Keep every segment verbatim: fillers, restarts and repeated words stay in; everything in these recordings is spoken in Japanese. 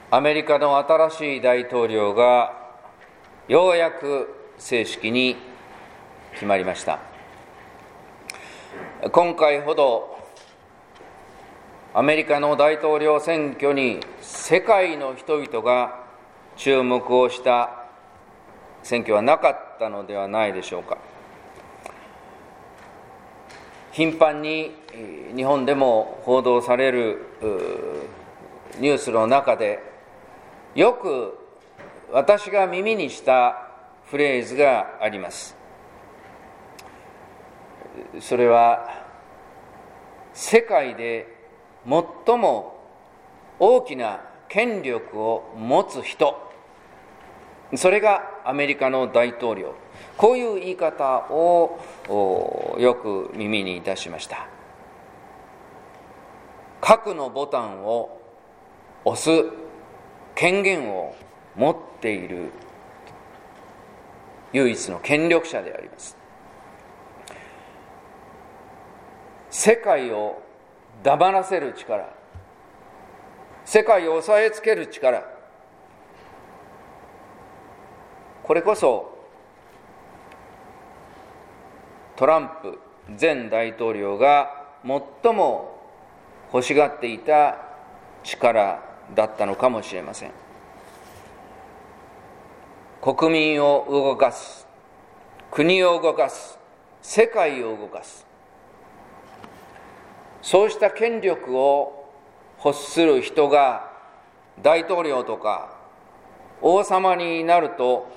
アメリカの新しい大統領がようやく正式に決まりました。今回ほどアメリカの大統領選挙に世界の人々が注目をした選挙はなかったのではないでしょうか。頻繁に日本でも報道されるニュースの中でよく私が耳にしたフレーズがあります。それは世界で最も大きな権力を持つ人、それがアメリカの大統領、こういう言い方をよく耳にいたしました。核のボタンを押す権限を持っている唯一の権力者であります。世界を黙らせる力、世界を押さえつける力、これこそトランプ前大統領が最も欲しがっていた力だったのかもしれません。国民を動かす、国を動かす、世界を動かす、そうした権力を欲する人が大統領とか王様になると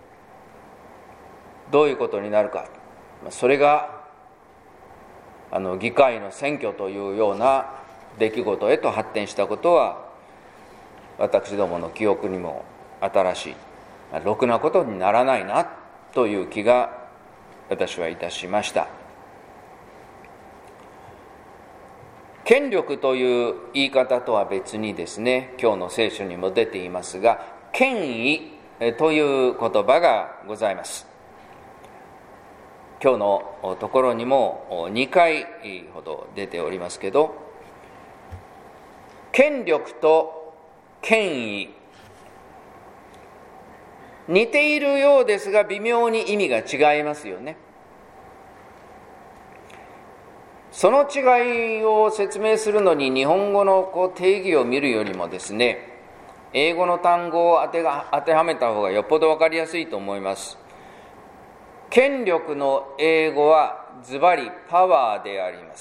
どういうことになるか、それがあの議会の選挙というような出来事へと発展したことは私どもの記憶にも新しい、ろくなことにならないなという気が私はいたしました。権力という言い方とは別にですね、今日の聖書にも出ていますが、権威という言葉がございます。今日のところにもにかいほど出ておりますけど、権力と権威、似ているようですが微妙に意味が違いますよね。その違いを説明するのに日本語のこう定義を見るよりもですね、英語の単語を当てが当てはめた方がよっぽど分かりやすいと思います。権力の英語はズバリパワーであります。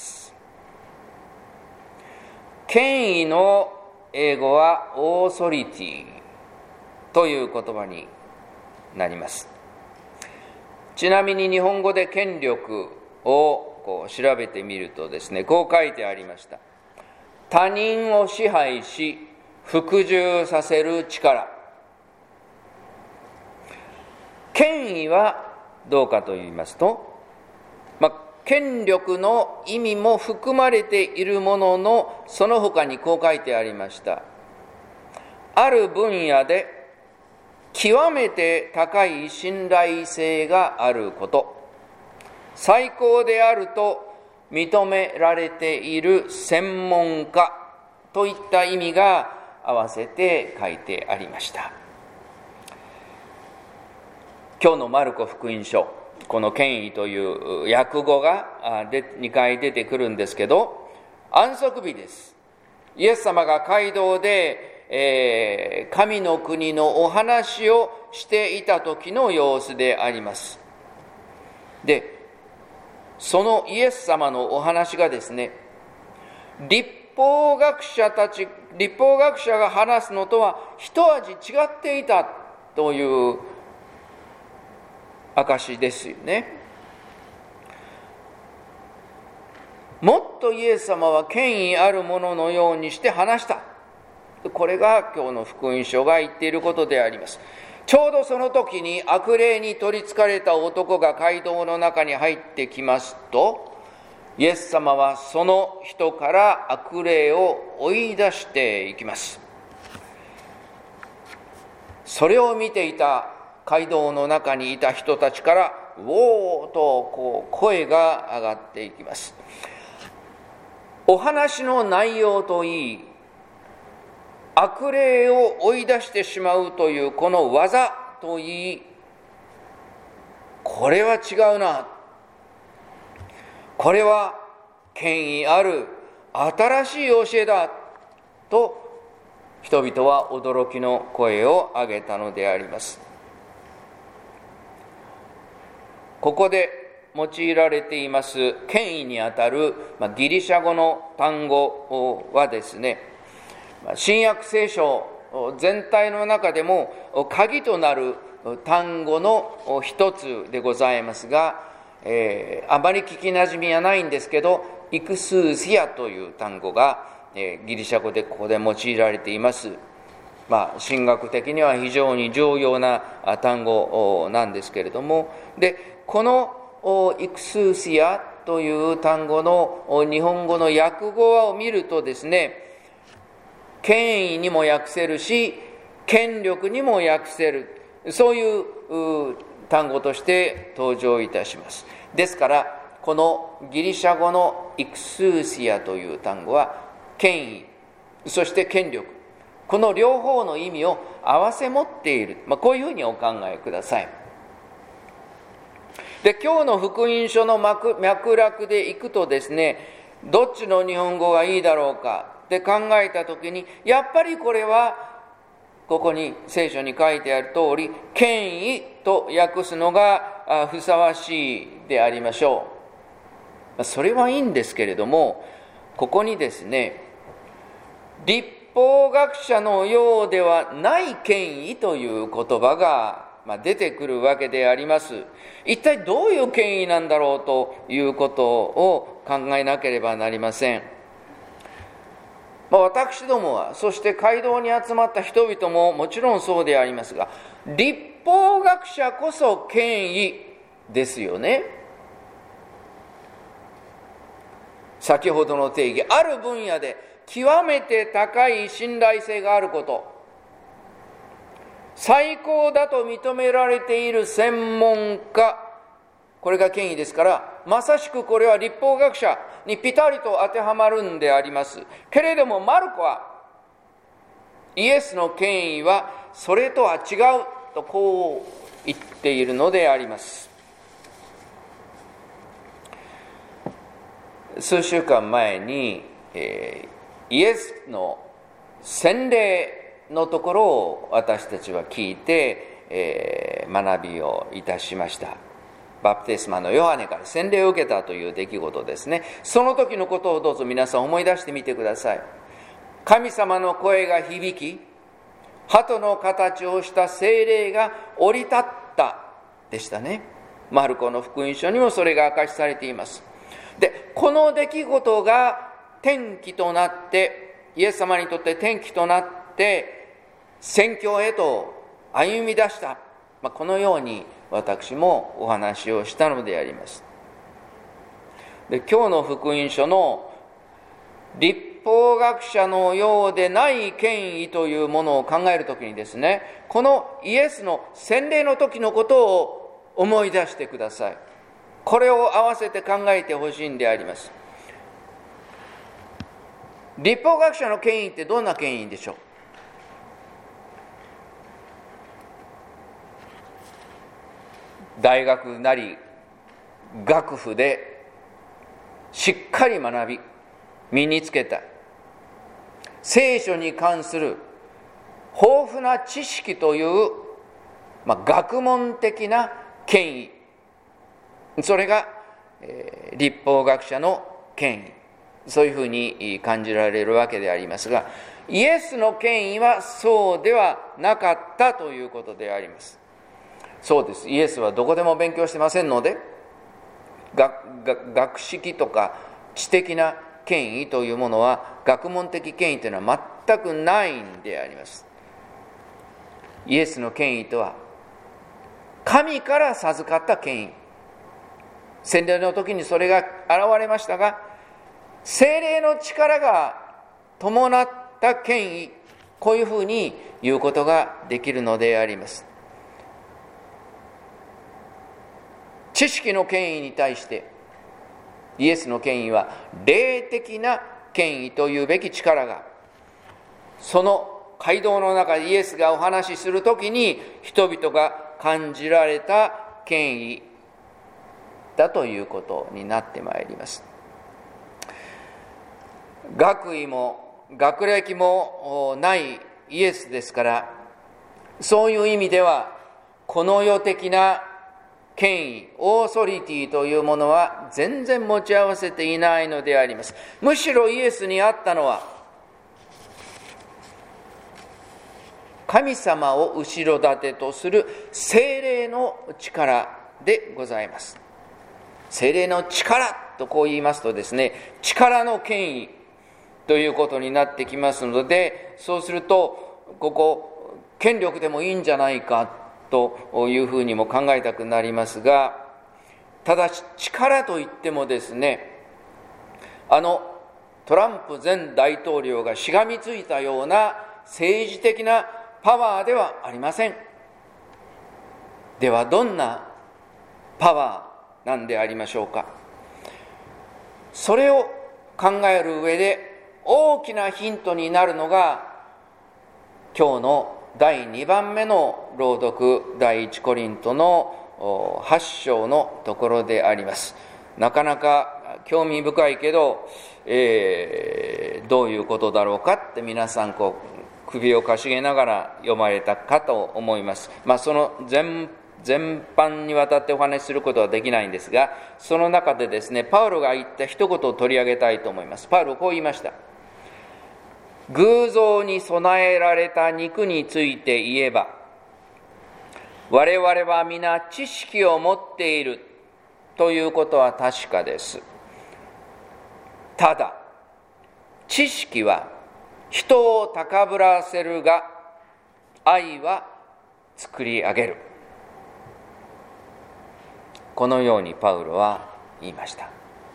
権威の英語はオーソリティという言葉になります。ちなみに日本語で権力をこう調べてみるとですね、こう書いてありました。他人を支配し服従させる力。権威はどうかと言いますと、まあ、権力の意味も含まれているものの、その他にこう書いてありました。ある分野で極めて高い信頼性があること、最高であると認められている専門家といった意味が合わせて書いてありました。今日のマルコ福音書、この権威という訳語がにかい出てくるんですけど、安息日です。イエス様が街道で、えー、神の国のお話をしていた時の様子であります。で、そのイエス様のお話がですね、律法学者たち、律法学者が話すのとは一味違っていたという証ですよね。もっとイエス様は権威あるもののようにして話した。これが今日の福音書が言っていることであります。ちょうどその時に悪霊に取りつかれた男が街道の中に入ってきますと、イエス様はその人から悪霊を追い出していきます。それを見ていた街道の中にいた人たちからウォーとこう声が上がっていきます。お話の内容といい、 悪霊を追い出してしまうというこの技といい、これは違うな、これは権威ある新しい教えだと人々は驚きの声を上げたのであります。ここで用いられています権威にあたるギリシャ語の単語はですね、新約聖書全体の中でも鍵となる単語の一つでございますが、えー、あまり聞きなじみはないんですけど、イクスーシアという単語が、えー、ギリシャ語でここで用いられています。まあ、神学的には非常に重要な単語なんですけれども、でこのイクスーシアという単語の日本語の訳語を見るとですね、権威にも訳せるし、権力にも訳せる、そういう単語として登場いたします。ですからこのギリシャ語のイクスーシアという単語は権威、そして権力、この両方の意味を併せ持っている、まあ、こういうふうにお考えください。で、今日の福音書の脈絡でいくとですね、どっちの日本語がいいだろうかって考えたときに、やっぱりこれはここに聖書に書いてある通り、権威と訳すのがふさわしいでありましょう。それはいいんですけれども、ここにですね、立法学者のようではない権威という言葉が出てくるわけであります。一体どういう権威なんだろうということを考えなければなりません。まあ、私どもは、そして街道に集まった人々ももちろんそうでありますが、立法学者こそ権威ですよね。先ほどの定義、ある分野で極めて高い信頼性があること、最高だと認められている専門家、これが権威ですから、まさしくこれは立法学者にピタリと当てはまるんであります。けれどもマルコは、イエスの権威はそれとは違うとこう言っているのであります。数週間前に、えー、イエスの洗礼のところを私たちは聞いて、えー、学びをいたしました。バプテスマのヨハネから洗礼を受けたという出来事ですね。その時のことをどうぞ皆さん思い出してみてください。神様の声が響き、鳩の形をした聖霊が降り立ったでしたね。マルコの福音書にもそれが明かしされています。で、この出来事が転機となって、イエス様にとって転機となって宣教へと歩み出した、まあ、このように私もお話をしたのであります。で、今日の福音書の立法学者のようでない権威というものを考えるときにですね、このイエスの洗礼の時のことを思い出してください。これを合わせて考えてほしいんであります。立法学者の権威ってどんな権威でしょう？大学なり学府でしっかり学び身につけた聖書に関する豊富な知識という、まあ、学問的な権威、それが、えー、立法学者の権威、そういうふうに感じられるわけでありますが、イエスの権威はそうではなかったということであります。そうです。イエスはどこでも勉強してませんので、学, 学識とか知的な権威というものは、学問的権威というのは全くないんであります。イエスの権威とは神から授かった権威、洗礼の時にそれが現れましたが、聖霊の力が伴った権威、こういうふうに言うことができるのであります。知識の権威に対してイエスの権威は霊的な権威というべき力が、その街道の中でイエスがお話しするときに人々が感じられた権威だということになってまいります。学位も学歴もないイエスですから、そういう意味ではこの世的な権威、オーソリティというものは全然持ち合わせていないのであります。むしろイエスにあったのは神様を後ろ盾とする聖霊の力でございます。聖霊の力とこう言いますとですね、力の権威ということになってきますので、そうするとここ権力でもいいんじゃないかというふうにも考えたくなりますが、ただし力といってもですね、あのトランプ前大統領がしがみついたような政治的なパワーではありません。ではどんなパワーなんでありましょうか。それを考える上で大きなヒントになるのが今日のだいにばんめの朗読、第一コリントのはち章のところであります。なかなか興味深いけど、えー、どういうことだろうかって皆さんこう首をかしげながら読まれたかと思います。まあ、その 全, 全般にわたってお話しすることはできないんですが、その中でですね、パウロが言った一言を取り上げたいと思います。パウロこう言いました。偶像に備えられた肉について言えば、我々は皆知識を持っているということは確かです。ただ、知識は人を高ぶらせるが、愛は作り上げる。このようにパウロは言いました。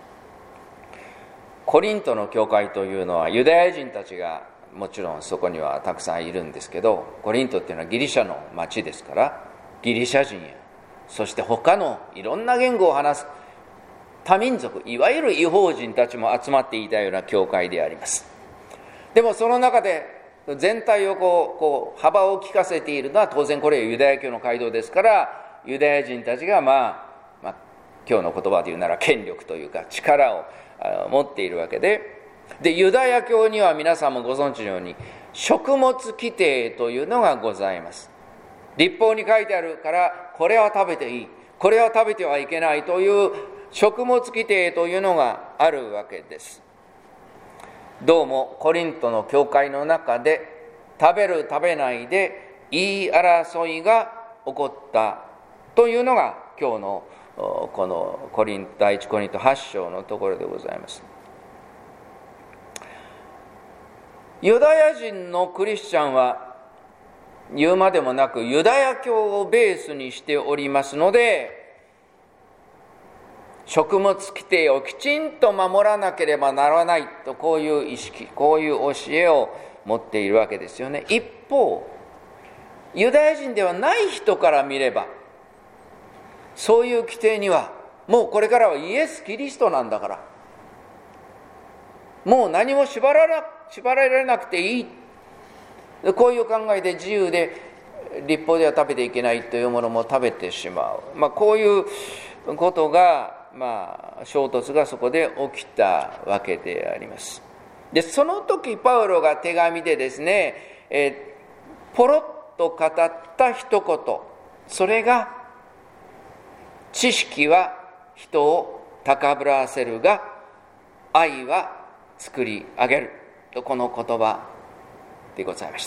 コリントの教会というのはユダヤ人たちがもちろんそこにはたくさんいるんですけど、コリントっていうのはギリシャの町ですから、ギリシャ人やそして他のいろんな言語を話す多民族、いわゆる異邦人たちも集まっていたような教会であります。でもその中で全体をこう、こう幅を利かせているのは当然これはユダヤ教の街道ですから、ユダヤ人たちが、まあ、まあ今日の言葉で言うなら権力というか力を持っているわけで、でユダヤ教には皆さんもご存知のように食物規定というのがございます。律法に書いてあるからこれは食べていい、これは食べてはいけないという食物規定というのがあるわけです。どうもコリントの教会の中で食べる食べないで言い争いが起こったというのが今日のこのコリン第一コリントはち章のところでございます。ユダヤ人のクリスチャンは言うまでもなくユダヤ教をベースにしておりますので、食物規定をきちんと守らなければならないと、こういう意識、こういう教えを持っているわけですよね。一方、ユダヤ人ではない人から見れば、そういう規定にはもうこれからはイエス・キリストなんだから、もう何も縛らな、縛られなくていい、こういう考えで自由で律法では食べていけないというものも食べてしまう、まあ、こういうことが、まあ、衝突がそこで起きたわけであります。でその時パウロが手紙でですね、えー、ポロッと語った一言、それが知識は人を高ぶらせるが愛は作り上げると、この言葉でございました。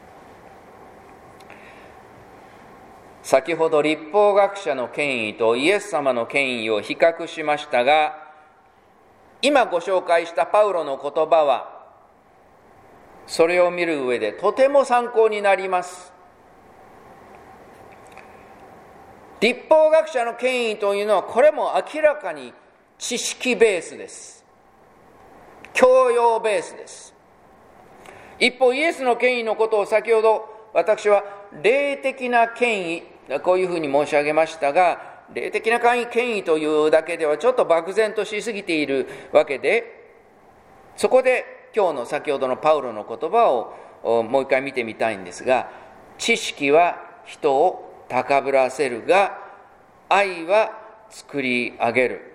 先ほど律法学者の権威とイエス様の権威を比較しましたが、今ご紹介したパウロの言葉はそれを見る上でとても参考になります。律法学者の権威というのはこれも明らかに知識ベースです。教養ベースです。一方イエスの権威のことを先ほど私は霊的な権威、こういうふうに申し上げましたが、霊的な権威というだけではちょっと漠然としすぎているわけで、そこで今日の先ほどのパウロの言葉をもう一回見てみたいんですが、知識は人を高ぶらせるが、愛は作り上げる。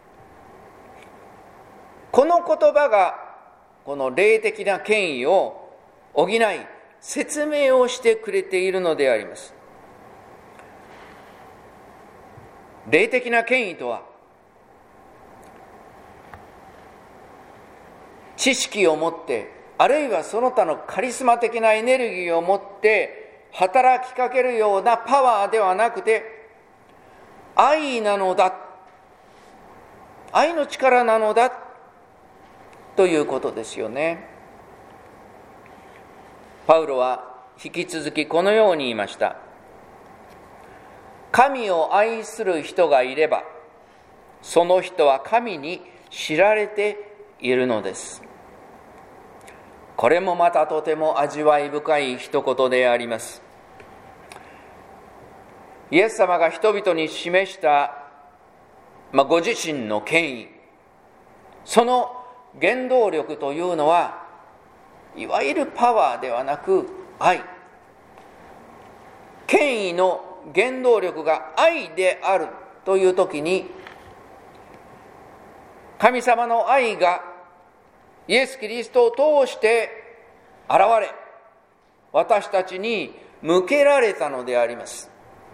この言葉がこの霊的な権威を補い、説明をしてくれているのであります。霊的な権威とは、知識を持って、あるいはその他のカリスマ的なエネルギーを持って働きかけるようなパワーではなくて、愛なのだ、愛の力なのだということですよね。パウロは引き続きこのように言いました。神を愛する人がいれば、その人は神に知られているのです。これもまたとても味わい深い一言であります。イエス様が人々に示した、まあ、ご自身の権威、その原動力というのは、いわゆるパワーではなく愛。権威の原動力が愛であるというときに、神様の愛がイエス・キリストを通して現れ、私たちに向けられたのであります。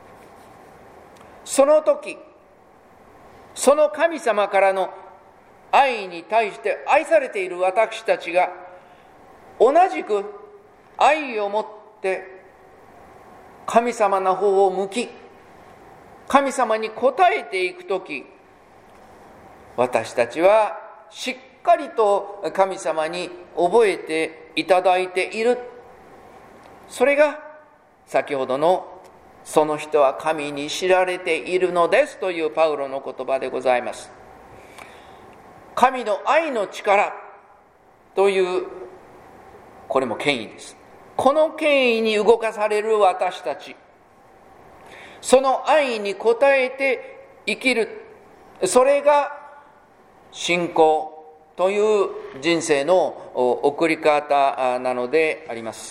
その時、その神様からの愛に対して愛されている私たちが、同じく愛を持って神様の方を向き、神様に応えていくとき、私たちはしっかりと神様に覚えていただいている。それが先ほどのその人は神に知られているのですというパウロの言葉でございます。神の愛の力という、これも権威です。この権威に動かされる私たち、その愛に応えて生きる、それが信仰という人生の送り方なのであります。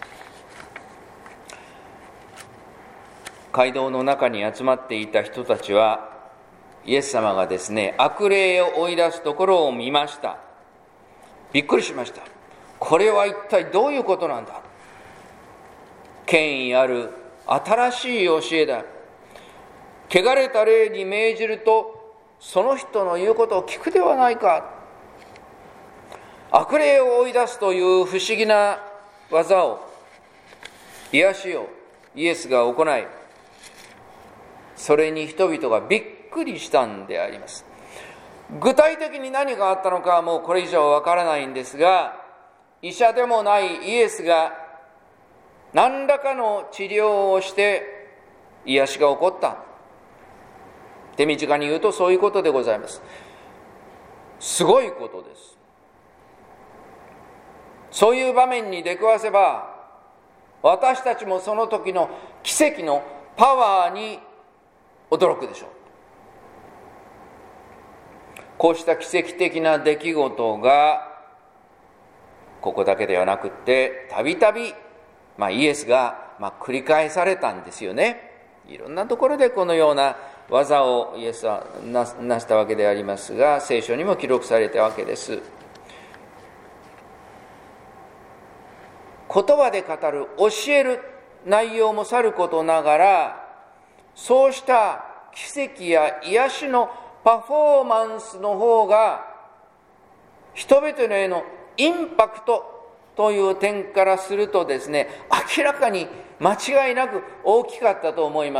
街道の中に集まっていた人たちは、イエス様がですね、悪霊を追い出すところを見ました。びっくりしました。これは一体どういうことなんだ。権威ある新しい教えだ。汚れた霊に命じると、その人の言うことを聞くではないか。悪霊を追い出すという不思議な技を、癒しをイエスが行い、それに人々がびっくりしたんであります。具体的に何があったのかはもうこれ以上わからないんですが、医者でもないイエスが何らかの治療をして癒しが起こった。手短に言うとそういうことでございます。すごいことです。そういう場面に出くわせば、私たちもその時の奇跡のパワーに驚くでしょう。こうした奇跡的な出来事がここだけではなくってたびたびイエスが、まあ、繰り返されたんですよね。いろんなところでこのような技をイエスは な, なしたわけでありますが、聖書にも記録されたわけです。言葉で語る、教える内容もさることながら、そうした奇跡や癒しのパフォーマンスの方が人々へのインパクトという点からするとですね、明らかに間違いなく大きかったと思います。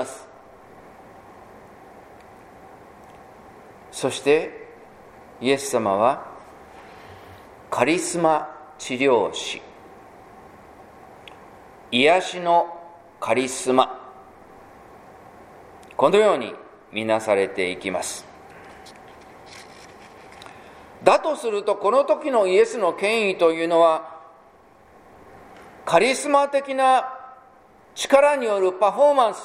そしてイエス様はカリスマ治療師、癒しのカリスマ、このように見なされていきます。だとすると、この時のイエスの権威というのはカリスマ的な力によるパフォーマンス、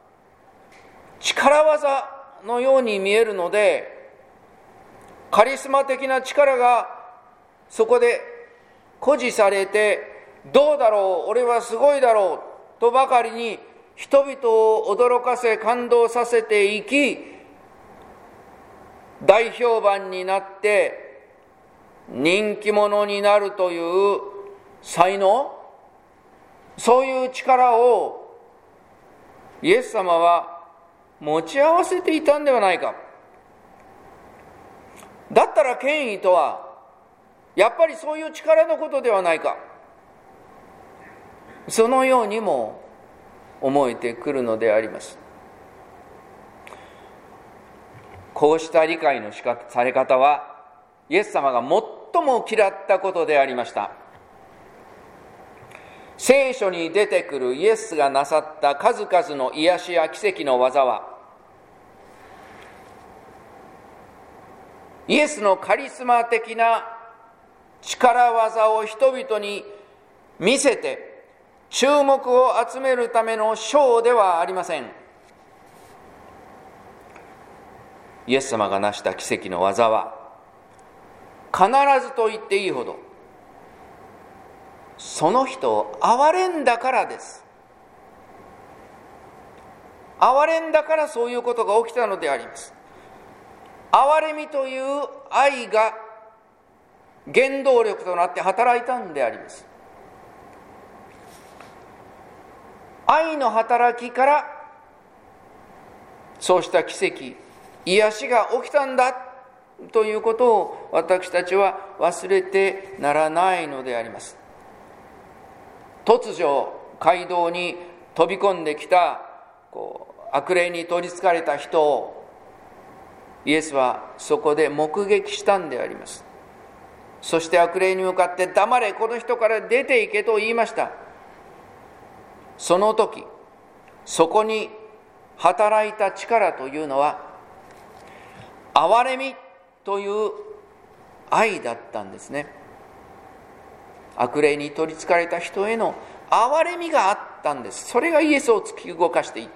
力技のように見えるので、カリスマ的な力がそこで誇示されて、どうだろう、俺はすごいだろうとばかりに人々を驚かせ感動させていき、大評判になって人気者になるという才能、そういう力をイエス様は持ち合わせていたんではないか。だったら権威とはやっぱりそういう力のことではないか、そのようにも思えてくるのであります。こうした理解の仕方され方はイエス様が最も嫌ったことでありました。聖書に出てくるイエスがなさった数々の癒しや奇跡の技は、イエスのカリスマ的な力技を人々に見せて注目を集めるためのショーではありません。イエス様が成した奇跡の技は必ずと言っていいほどその人を憐れんだからです。憐れんだからそういうことが起きたのであります。憐れみという愛が原動力となって働いたんであります。愛の働きからそうした奇跡、癒しが起きたんだということを私たちは忘れてならないのであります。突如街道に飛び込んできたこう悪霊に取りつかれた人をイエスはそこで目撃したんであります。そして悪霊に向かって黙れ、この人から出て行けと言いました。その時そこに働いた力というのは憐れみという愛だったんですね。悪霊に取りつかれた人への憐れみがあったんです。それがイエスを突き動かしていった。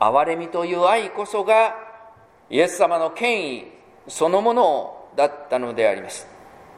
憐れみという愛こそがイエス様の権威そのものだったのであります。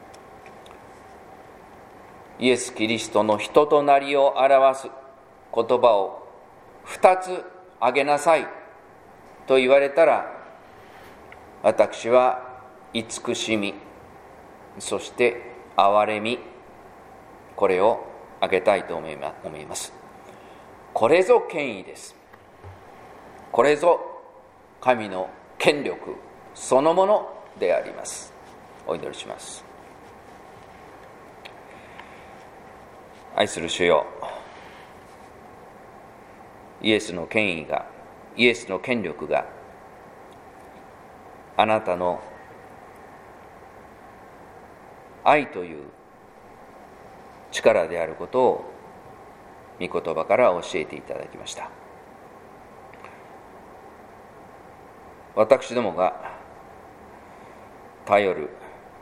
イエス・キリストの人となりを表す言葉を二つ挙げなさいと言われたら、私は慈しみ、そして憐れみ、これを挙げたいと思います。これぞ権威です。これぞ神の権力そのものであります。お祈りします。愛する主よ、イエスの権威が、イエスの権力があなたの愛という力であることを御言葉から教えていただきました。私どもが頼る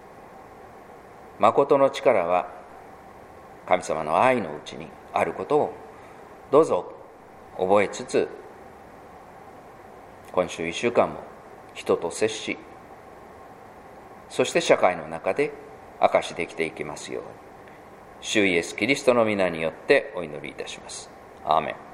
誠の力は神様の愛のうちにあることをどうぞ覚えつつ、今週一週間も人と接し、そして社会の中で証しできていきますように、主イエスキリストの皆によってお祈りいたします。アーメン。